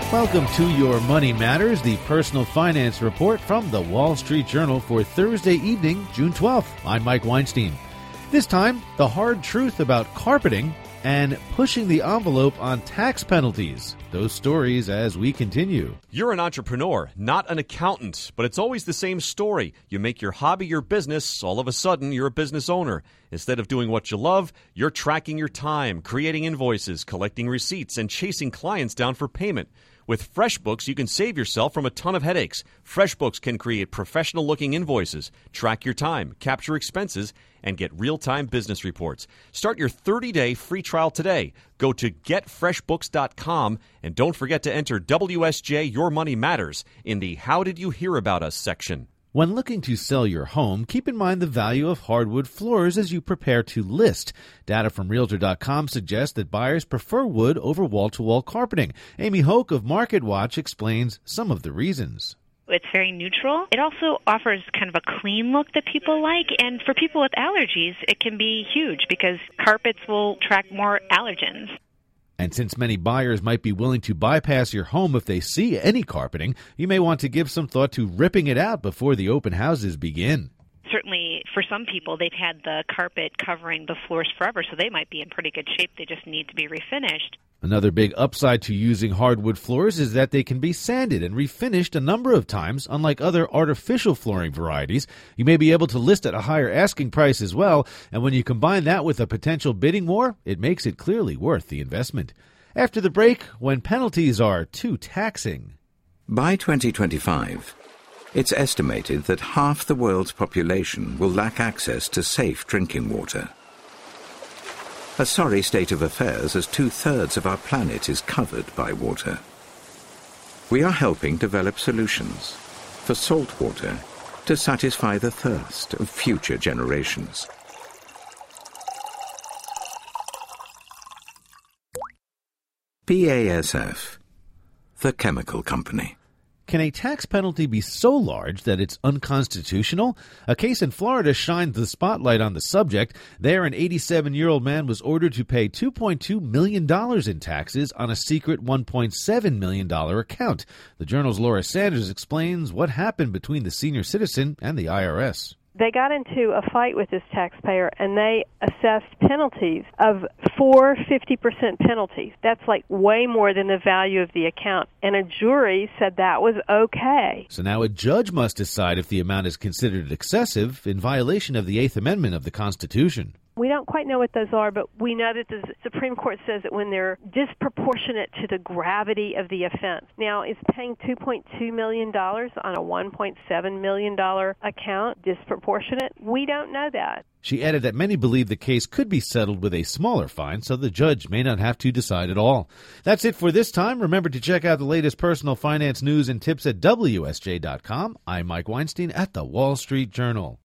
Welcome to Your Money Matters, the personal finance report from the Wall Street Journal for Thursday evening, June 12th. I'm Mike Weinstein. This time, the hard truth about carpeting and pushing the envelope on tax penalties. Those stories as we continue. You're an entrepreneur, not an accountant, but it's always the same story. You make your hobby your business, all of a sudden you're a business owner. Instead of doing what you love, you're tracking your time, creating invoices, collecting receipts, and chasing clients down for payment. With FreshBooks, you can save yourself from a ton of headaches. FreshBooks can create professional-looking invoices, track your time, capture expenses, and get real-time business reports. Start your 30-day free trial today. Go to getfreshbooks.com and don't forget to enter WSJ Your Money Matters in the How Did You Hear About Us section. When looking to sell your home, keep in mind the value of hardwood floors as you prepare to list. Data from Realtor.com suggests that buyers prefer wood over wall-to-wall carpeting. Amy Hoke of MarketWatch explains some of the reasons. It's very neutral. It also offers kind of a clean look that people like. And for people with allergies, it can be huge because carpets will attract more allergens. And since many buyers might be willing to bypass your home if they see any carpeting, you may want to give some thought to ripping it out before the open houses begin. Certainly, for some people, they've had the carpet covering the floors forever, so they might be in pretty good shape. They just need to be refinished. Another big upside to using hardwood floors is that they can be sanded and refinished a number of times, unlike other artificial flooring varieties. You may be able to list at a higher asking price as well, and when you combine that with a potential bidding war, it makes it clearly worth the investment. After the break, when penalties are too taxing. By 2025, it's estimated that half the world's population will lack access to safe drinking water. A sorry state of affairs as 2/3 of our planet is covered by water. We are helping develop solutions for salt water to satisfy the thirst of future generations. BASF, the chemical company. Can a tax penalty be so large that it's unconstitutional? A case in Florida shined the spotlight on the subject. There, an 87-year-old man was ordered to pay $2.2 million in taxes on a secret $1.7 million account. The Journal's Laura Sanders explains what happened between the senior citizen and the IRS. They got into a fight with this taxpayer, and they assessed penalties of 50% penalties. That's like way more than the value of the account. And a jury said that was okay. So now a judge must decide if the amount is considered excessive in violation of the Eighth Amendment of the Constitution. We don't quite know what those are, but we know that the Supreme Court says that when they're disproportionate to the gravity of the offense. Now, is paying $2.2 million on a $1.7 million account disproportionate? We don't know that. She added that many believe the case could be settled with a smaller fine, so the judge may not have to decide at all. That's it for this time. Remember to check out the latest personal finance news and tips at WSJ.com. I'm Mike Weinstein at the Wall Street Journal.